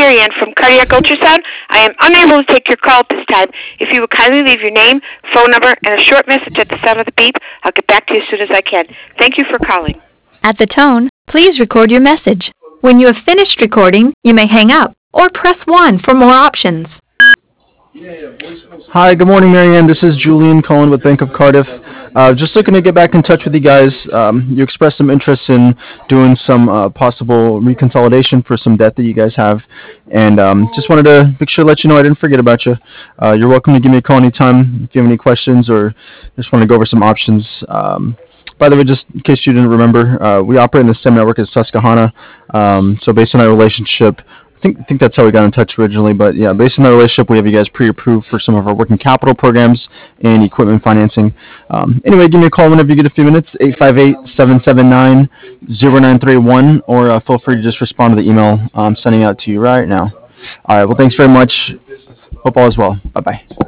Marianne from Cardiac Ultrasound. I am unable to take your call at this time. If you would kindly leave your name, phone number, and a short message at the sound of the beep, I'll get back to you as soon as I can. Thank you for calling. At the tone, please record your message. When you have finished recording, you may hang up or press 1 for more options. Hi, good morning, Marianne. This is Julian calling with Bank of Cardiff. Just looking to get back in touch with you guys. You expressed some interest in doing some possible reconsolidation for some debt that you guys have, and just wanted to make sure to let you know I didn't forget about you. You're welcome to give me a call anytime if you have any questions or just want to go over some options. By the way, just in case you didn't remember, we operate in the same network as Susquehanna. So based on our relationship, I think that's how we got in touch originally, but yeah, based on that relationship, we have you guys pre-approved for some of our working capital programs and equipment financing. Anyway, give me a call whenever you get a few minutes, 858-779-0931, or feel free to just respond to the email I'm sending out to you right now. All right, well, thanks very much. Hope all is well. Bye-bye.